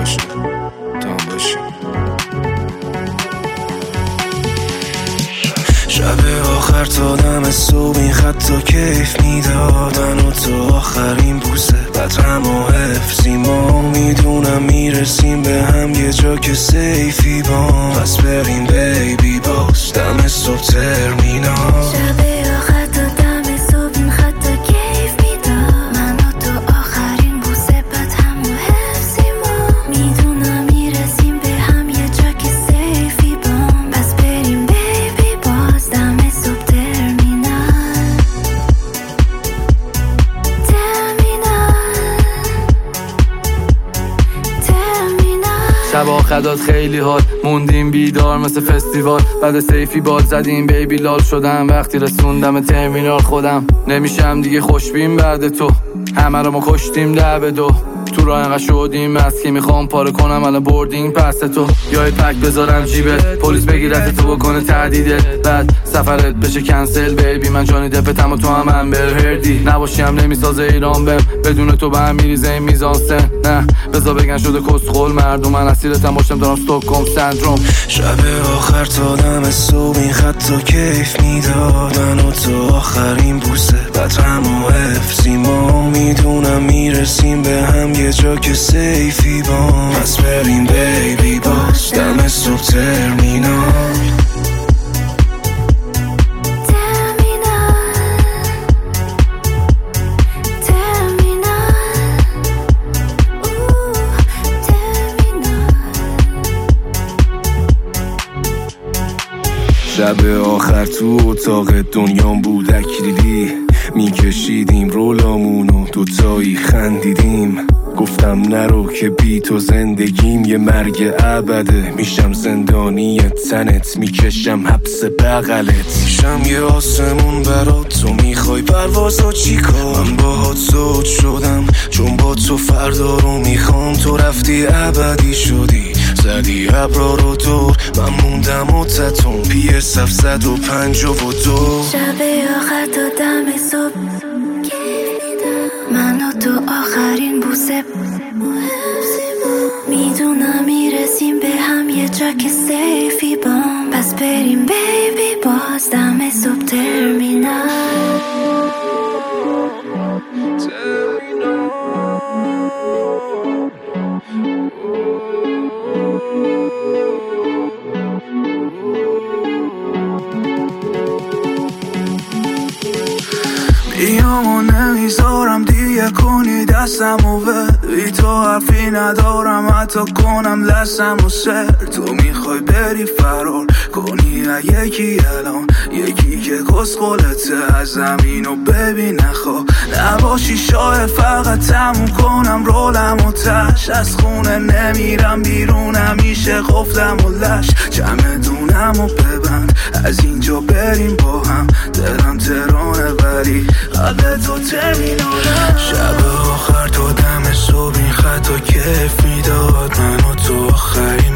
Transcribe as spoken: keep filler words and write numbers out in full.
باشیم تا باشیم. شب آخر تا دم صبح این خطا کیف میداد، من و تو آخرین بوسه بعد هم و حفظی ما میدونم میرسیم به هم یه جا که سیفی با پس بریم بیبی باز دم صبح ترمینال. شب آخر تا دم صبح این خطا کیف میداد، من و تو آخرین بوسه بعد هم و حفظی ما میدونم میرسیم به هم یه جا که سیفی با پس بریم بیبی باز دم صبح ترمینال. شب آخدات خیلی حال موندیم بیدار مثل فستیوال، بعد سیفی بال زدیم بیبی لال شدم وقتی رسوندم ترمینال. خودم نمیشم دیگه خوشبین بعد تو، همه رو ما کشتیم لب دو، تو راه اینقدر شدیم از کی میخوام پاره کنم الان بوردینگ پس تو، یا پک بذارم جیبت پلیس بگیرت تو بکنه تهدیدت بعد سفرت بشه کنسل. بیبی من جانی دفتم و تو هم امبر هردی نباشیم نمیسازه ایران بم، بدون تو به هم میریزه این میزان سن. نه بذار بگن شده کسخل مردم، من اسیرتم باشم دارم استوکهلم سندروم. شب آخر تا دم صبح این خطا کیف میداد، من و تو آخرین بوسه بعد هم و حفظی ما میدونم میرسیم به هم یه جا که سیفی با پس بریم بیبی باز دم صبح ترمینال. شب آخر تو اتاق دنیام بود اکریلی، میکشیدیم رولامونو دوتایی خندیدیم، گفتم نرو که بی تو زندگیم یه مرگ ابده، میشم زندانی تنت میکشم حبس بغلت، میشم یه آسمون برات تو میخوای پروازا چیکار، من باهات زود شدم چون با تو فردا رو میخوام، تو رفتی ابدی شدی زدی ابرا رو دور، من موندم و تتون پی اس هفتصد و پنجاه و دو. شب آخر تا دم صبح من و تو آخرین بوسه میدونم میرسیم به هم یه جا که سیفی بام پس بریم بیبی باز دم صبح ترمینال. بیام و نمیذارم دیگه کنی دستم و بی تو حرفی ندارم حتی کنم لسم و سر، تو میخوای بری فرار کنی یکی الان یکی که کسخلته از زمین و ببین نخوا نباشی شاید فقط تموم کنم رولم و تش، از خونه نمیرم بیرون همیشه قفلم و لش، چمدونم و ببند از اینجا بریم با هم دلم ترانه ولی قلب تو ترمینالم. شب آخر تا دم صبح این خطا کیف میداد، من و تو آخرین